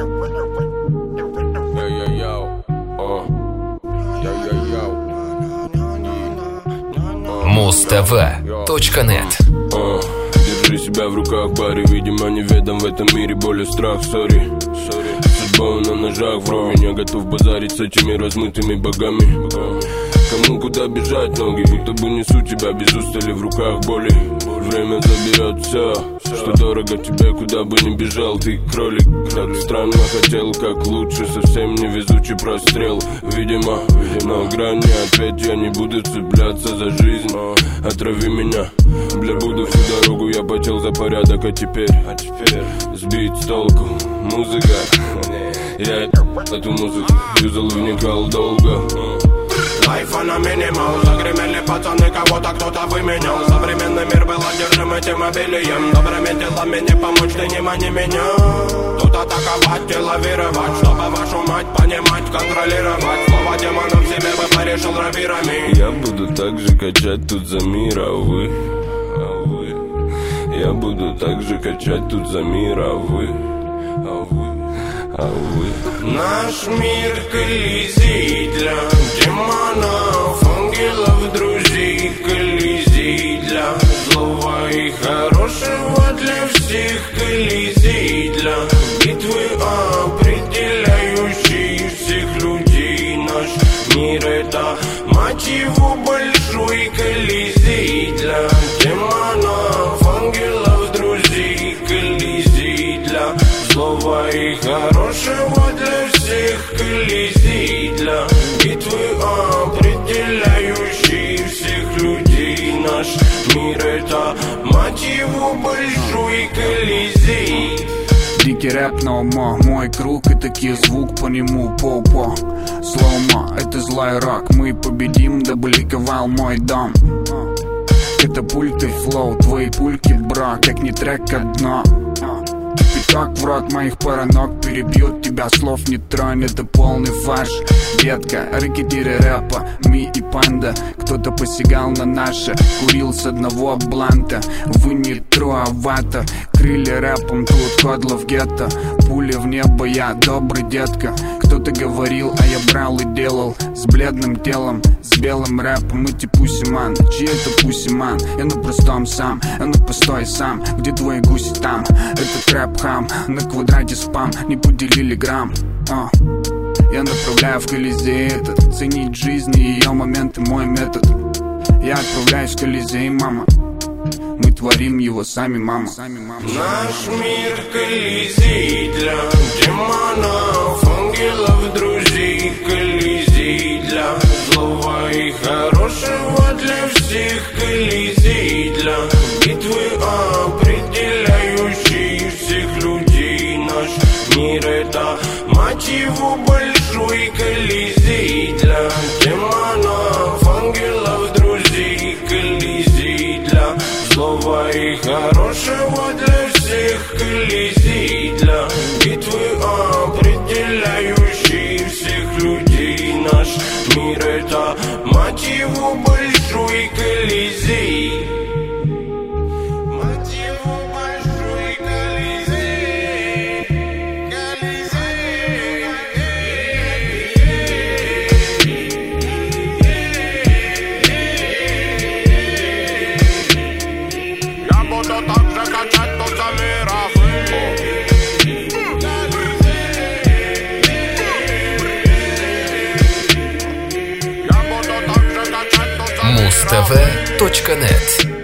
Mustv.net. Держи себя в руках, баре, видимо, неведом в этом мире более страх, сори. Судьба на ножах вровень, я готов базарить с этими размытыми богами. Кому куда бежать ноги, будто бы несу тебя без устали в руках боли. Время заберет все, что дорого тебе, куда бы ни бежал. Ты кролик, так странно хотел, как лучше, совсем невезучий прострел. Видимо, на грани ответь, я не буду цепляться за жизнь. Отрави меня, бля, буду всю дорогу, я потел за порядок, а теперь сбить с толку. Музыка, я эту музыку юзал, вникал долго. Лайфа на минимал, загремели пацаны, кого-то кто-то выменял. Современный мир был одержим этим обилием. Добрыми делами не помочь, ты не мани меня. Тут атаковать и лавировать, чтобы вашу мать понимать, контролировать. Слово демонов себе бы порешил равирами. Я буду так же качать тут за мир, а вы. Я буду так же качать тут за мир, а вы. Наш мир колизей для демонов, ангелов, друзей, колизей для злого и хорошего, для всех колизей, для битвы определяющей всех людей. Наш мир — это, мать его, большой колизей для демонов, ангелов, друзей, колизей для злого и хорошего, для всех колизей, для битвы определяющей всех людей. Наш мир — это, мать его, большой колизей. Дикий рэп на ума, мой круг и такие звук по нему, по-по. Слоума, это злой рок, мы победим, да бликовал мой дом. Катапульты, флоу, твои пульки, бро, как не трек, как дно. Пятак в рот моих параног перебьют тебя, слов не тронь, это полный фарш. Детка, ракетиры рэпа, ми и панда. Кто-то посягал на наше, курил с одного бланта. Вы не труавата, крыли рэпом, тут кодлов гетто. Пули в небо, я добрый детка. Кто-то говорил, а я брал и делал. С бледным телом, с белым рэпом, эти пусиман. Чьи это пусиман? Я на простом сам, я на постой сам. Где твои гуси там? Это трэп хам, на квадрате спам. Не поделили грамм. Я направляю в Колизей этот. Ценить жизнь и ее моменты, мой метод. Я отправляюсь в Колизей, мама. Мы творим его сами, мама. Наш мир колизей для демонов, ангелов, друзей, колизей для злого и хорошего, для всех колизей, для битвы определяющей всех людей. Наш мир — это, мать его, большой колизей для демонов, ангелов, друзей, колизей для злого и хорошего, для всех колизей, для битвы определяющей всех людей. Наш мир — это, мать его, большой колизей. Мать его, большой колизей. Я буду так же качать тут за мир, а вы. Mustv.net.